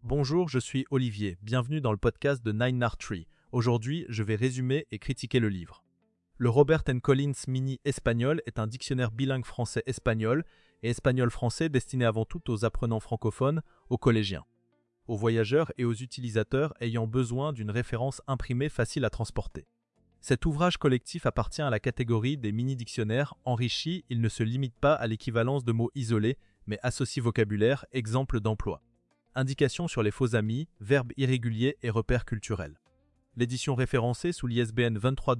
Bonjour, je suis Olivier, bienvenue dans le podcast de Nine Art Tree. Aujourd'hui, je vais résumer et critiquer le livre. Le Robert & Collins Mini Espagnol est un dictionnaire bilingue français-espagnol et espagnol-français destiné avant tout aux apprenants francophones, aux collégiens, aux voyageurs et aux utilisateurs ayant besoin d'une référence imprimée facile à transporter. Cet ouvrage collectif appartient à la catégorie des mini-dictionnaires enrichis. Il ne se limite pas à l'équivalence de mots isolés, mais associe vocabulaire, exemples d'emploi. Indications sur les faux amis, verbes irréguliers et repères culturels. L'édition référencée sous l'ISBN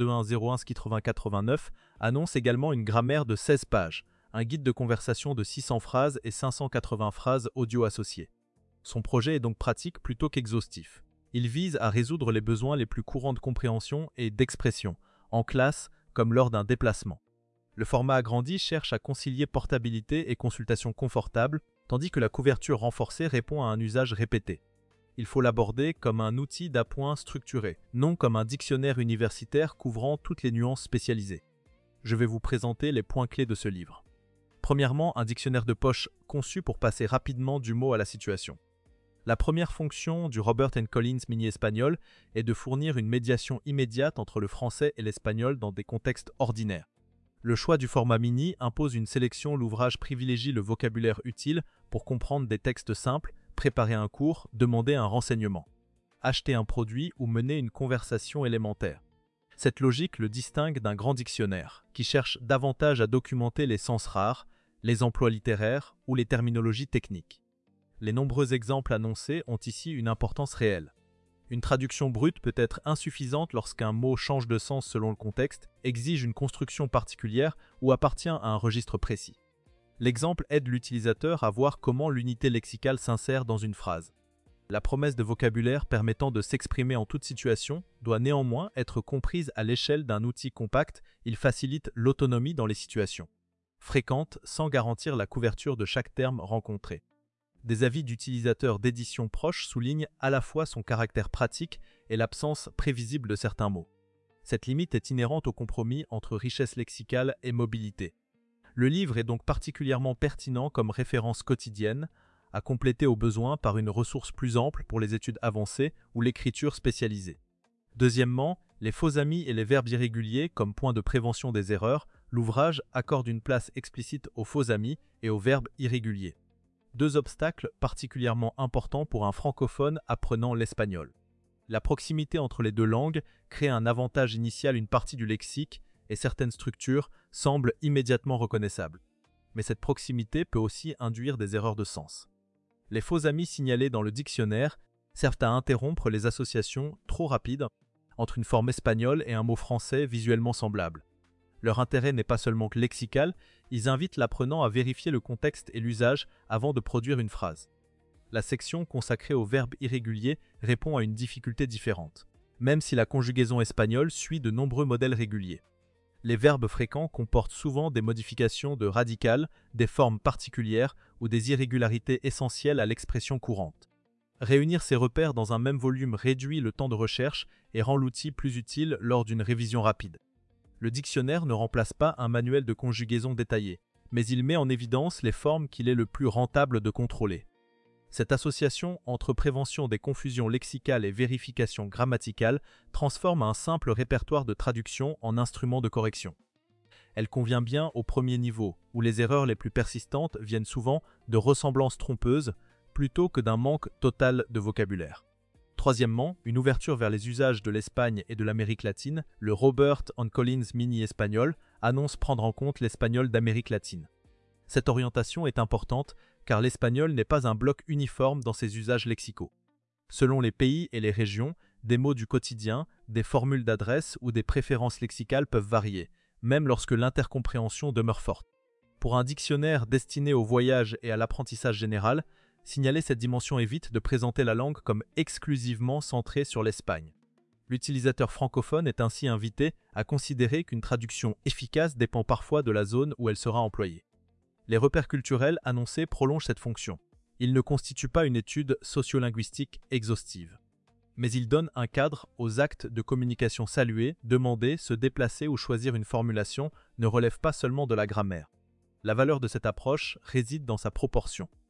232101-8089 annonce également une grammaire de 16 pages, un guide de conversation de 600 phrases et 580 phrases audio associées. Son projet est donc pratique plutôt qu'exhaustif. Il vise à résoudre les besoins les plus courants de compréhension et d'expression, en classe comme lors d'un déplacement. Le format agrandi cherche à concilier portabilité et consultation confortable, tandis que la couverture renforcée répond à un usage répété. Il faut l'aborder comme un outil d'appoint structuré, non comme un dictionnaire universitaire couvrant toutes les nuances spécialisées. Je vais vous présenter les points clés de ce livre. Premièrement, un dictionnaire de poche conçu pour passer rapidement du mot à la situation. La première fonction du Robert & Collins Mini Espagnol est de fournir une médiation immédiate entre le français et l'espagnol dans des contextes ordinaires. Le choix du format mini impose une sélection. L'ouvrage privilégie le vocabulaire utile pour comprendre des textes simples, préparer un cours, demander un renseignement, acheter un produit ou mener une conversation élémentaire. Cette logique le distingue d'un grand dictionnaire, qui cherche davantage à documenter les sens rares, les emplois littéraires ou les terminologies techniques. Les nombreux exemples annoncés ont ici une importance réelle. Une traduction brute peut être insuffisante lorsqu'un mot change de sens selon le contexte, exige une construction particulière ou appartient à un registre précis. L'exemple aide l'utilisateur à voir comment l'unité lexicale s'insère dans une phrase. La promesse de vocabulaire permettant de s'exprimer en toute situation doit néanmoins être comprise à l'échelle d'un outil compact. Il facilite l'autonomie dans les situations fréquentes sans garantir la couverture de chaque terme rencontré. Des avis d'utilisateurs d'éditions proches soulignent à la fois son caractère pratique et l'absence prévisible de certains mots. Cette limite est inhérente au compromis entre richesse lexicale et mobilité. Le livre est donc particulièrement pertinent comme référence quotidienne, à compléter au besoin par une ressource plus ample pour les études avancées ou l'écriture spécialisée. Deuxièmement, les faux amis et les verbes irréguliers comme point de prévention des erreurs. L'ouvrage accorde une place explicite aux faux amis et aux verbes irréguliers. Deux obstacles particulièrement importants pour un francophone apprenant l'espagnol. La proximité entre les deux langues crée un avantage initial. Une partie du lexique et certaines structures semblent immédiatement reconnaissables. Mais cette proximité peut aussi induire des erreurs de sens. Les faux amis signalés dans le dictionnaire servent à interrompre les associations trop rapides entre une forme espagnole et un mot français visuellement semblable. Leur intérêt n'est pas seulement lexical, ils invitent l'apprenant à vérifier le contexte et l'usage avant de produire une phrase. La section consacrée aux verbes irréguliers répond à une difficulté différente, même si la conjugaison espagnole suit de nombreux modèles réguliers. Les verbes fréquents comportent souvent des modifications de radicales, des formes particulières ou des irrégularités essentielles à l'expression courante. Réunir ces repères dans un même volume réduit le temps de recherche et rend l'outil plus utile lors d'une révision rapide. Le dictionnaire ne remplace pas un manuel de conjugaison détaillé, mais il met en évidence les formes qu'il est le plus rentable de contrôler. Cette association entre prévention des confusions lexicales et vérification grammaticale transforme un simple répertoire de traduction en instrument de correction. Elle convient bien au premier niveau, où les erreurs les plus persistantes viennent souvent de ressemblances trompeuses plutôt que d'un manque total de vocabulaire. Troisièmement, une ouverture vers les usages de l'Espagne et de l'Amérique latine. Le Robert & Collins Mini Espagnol annonce prendre en compte l'espagnol d'Amérique latine. Cette orientation est importante car l'espagnol n'est pas un bloc uniforme dans ses usages lexicaux. Selon les pays et les régions, des mots du quotidien, des formules d'adresse ou des préférences lexicales peuvent varier, même lorsque l'intercompréhension demeure forte. Pour un dictionnaire destiné au voyage et à l'apprentissage général, signaler cette dimension évite de présenter la langue comme exclusivement centrée sur l'Espagne. L'utilisateur francophone est ainsi invité à considérer qu'une traduction efficace dépend parfois de la zone où elle sera employée. Les repères culturels annoncés prolongent cette fonction. Ils ne constituent pas une étude sociolinguistique exhaustive. Mais ils donnent un cadre aux actes de communication salués, demander, se déplacer ou choisir une formulation ne relève pas seulement de la grammaire. La valeur de cette approche réside dans sa proportion.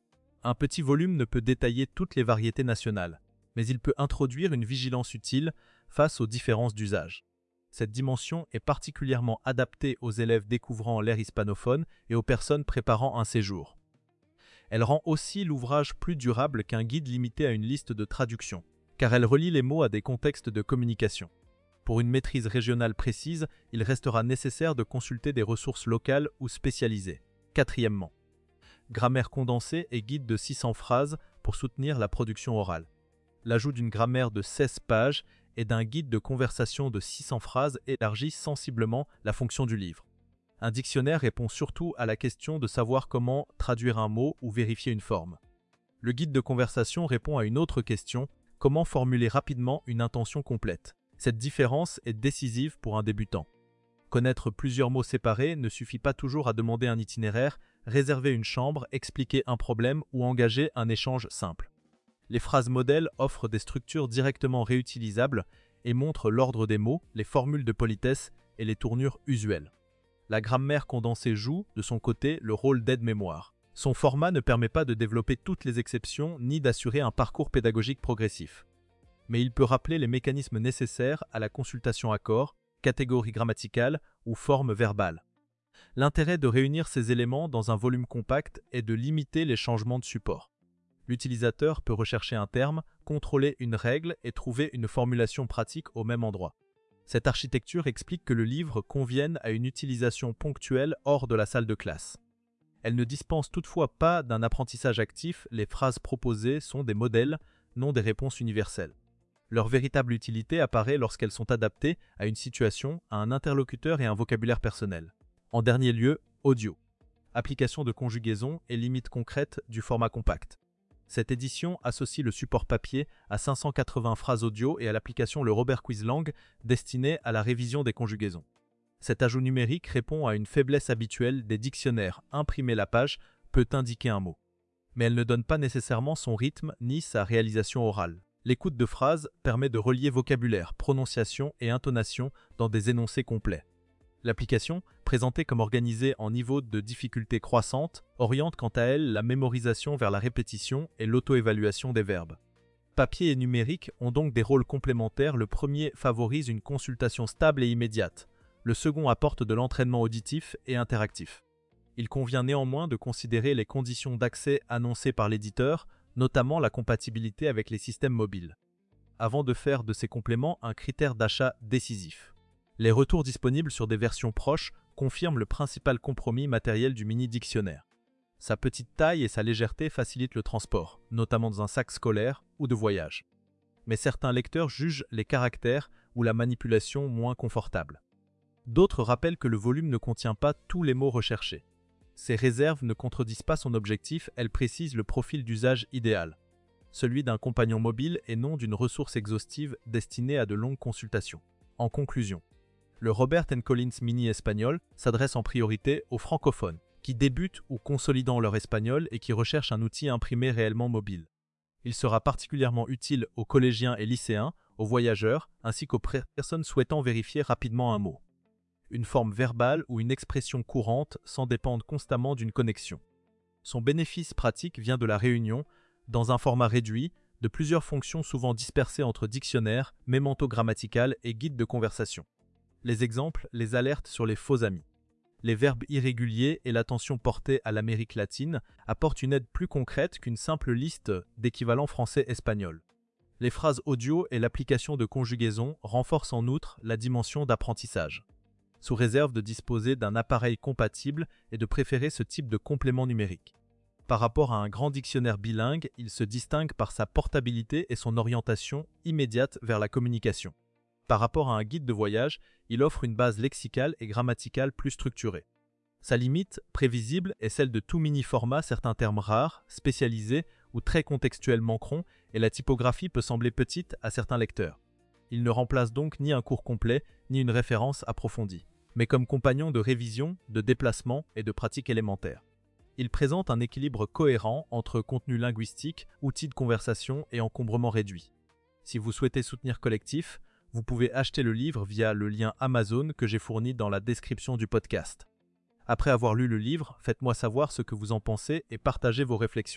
Un petit volume ne peut détailler toutes les variétés nationales, mais il peut introduire une vigilance utile face aux différences d'usage. Cette dimension est particulièrement adaptée aux élèves découvrant l'ère hispanophone et aux personnes préparant un séjour. Elle rend aussi l'ouvrage plus durable qu'un guide limité à une liste de traductions, car elle relie les mots à des contextes de communication. Pour une maîtrise régionale précise, il restera nécessaire de consulter des ressources locales ou spécialisées. Quatrièmement, grammaire condensée et guide de 600 phrases pour soutenir la production orale. L'ajout d'une grammaire de 16 pages et d'un guide de conversation de 600 phrases élargit sensiblement la fonction du livre. Un dictionnaire répond surtout à la question de savoir comment traduire un mot ou vérifier une forme. Le guide de conversation répond à une autre question, comment formuler rapidement une intention complète. Cette différence est décisive pour un débutant. Connaître plusieurs mots séparés ne suffit pas toujours à demander un itinéraire, réserver une chambre, expliquer un problème ou engager un échange simple. Les phrases modèles offrent des structures directement réutilisables et montrent l'ordre des mots, les formules de politesse et les tournures usuelles. La grammaire condensée joue, de son côté, le rôle d'aide-mémoire. Son format ne permet pas de développer toutes les exceptions ni d'assurer un parcours pédagogique progressif. Mais il peut rappeler les mécanismes nécessaires à la consultation à corps, catégorie grammaticale ou forme verbale. L'intérêt de réunir ces éléments dans un volume compact est de limiter les changements de support. L'utilisateur peut rechercher un terme, contrôler une règle et trouver une formulation pratique au même endroit. Cette architecture explique que le livre convienne à une utilisation ponctuelle hors de la salle de classe. Elle ne dispense toutefois pas d'un apprentissage actif, les phrases proposées sont des modèles, non des réponses universelles. Leur véritable utilité apparaît lorsqu'elles sont adaptées à une situation, à un interlocuteur et un vocabulaire personnel. En dernier lieu, audio. Application de conjugaison et limites concrètes du format compact. Cette édition associe le support papier à 580 phrases audio et à l'application Le Robert Quizlang destinée à la révision des conjugaisons. Cet ajout numérique répond à une faiblesse habituelle des dictionnaires. Imprimer la page peut indiquer un mot, mais elle ne donne pas nécessairement son rythme ni sa réalisation orale. L'écoute de phrases permet de relier vocabulaire, prononciation et intonation dans des énoncés complets. L'application, présentée comme organisée en niveau de difficulté croissante, oriente quant à elle la mémorisation vers la répétition et l'auto-évaluation des verbes. Papier et numérique ont donc des rôles complémentaires. Le premier favorise une consultation stable et immédiate. Le second apporte de l'entraînement auditif et interactif. Il convient néanmoins de considérer les conditions d'accès annoncées par l'éditeur, notamment la compatibilité avec les systèmes mobiles, avant de faire de ces compléments un critère d'achat décisif. Les retours disponibles sur des versions proches confirment le principal compromis matériel du mini-dictionnaire. Sa petite taille et sa légèreté facilitent le transport, notamment dans un sac scolaire ou de voyage. Mais certains lecteurs jugent les caractères ou la manipulation moins confortables. D'autres rappellent que le volume ne contient pas tous les mots recherchés. Ces réserves ne contredisent pas son objectif, elles précisent le profil d'usage idéal, celui d'un compagnon mobile et non d'une ressource exhaustive destinée à de longues consultations. En conclusion, le Robert & Collins Mini Espagnol s'adresse en priorité aux francophones, qui débutent ou consolidant leur espagnol et qui recherchent un outil imprimé réellement mobile. Il sera particulièrement utile aux collégiens et lycéens, aux voyageurs, ainsi qu'aux personnes souhaitant vérifier rapidement un mot. Une forme verbale ou une expression courante sans dépendre constamment d'une connexion. Son bénéfice pratique vient de la réunion, dans un format réduit, de plusieurs fonctions souvent dispersées entre dictionnaire, mémento grammatical et guide de conversation. Les exemples, les alertes sur les faux amis. Les verbes irréguliers et l'attention portée à l'Amérique latine apportent une aide plus concrète qu'une simple liste d'équivalents français-espagnol. Les phrases audio et l'application de conjugaison renforcent en outre la dimension d'apprentissage, sous réserve de disposer d'un appareil compatible et de préférer ce type de complément numérique. Par rapport à un grand dictionnaire bilingue, il se distingue par sa portabilité et son orientation immédiate vers la communication. Par rapport à un guide de voyage, il offre une base lexicale et grammaticale plus structurée. Sa limite, prévisible, est celle de tout mini-format. Certains termes rares, spécialisés ou très contextuels manqueront et la typographie peut sembler petite à certains lecteurs. Il ne remplace donc ni un cours complet, ni une référence approfondie, mais comme compagnon de révision, de déplacement et de pratique élémentaire. Il présente un équilibre cohérent entre contenu linguistique, outils de conversation et encombrement réduit. Si vous souhaitez soutenir Collectif, vous pouvez acheter le livre via le lien Amazon que j'ai fourni dans la description du podcast. Après avoir lu le livre, faites-moi savoir ce que vous en pensez et partagez vos réflexions.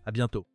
À bientôt.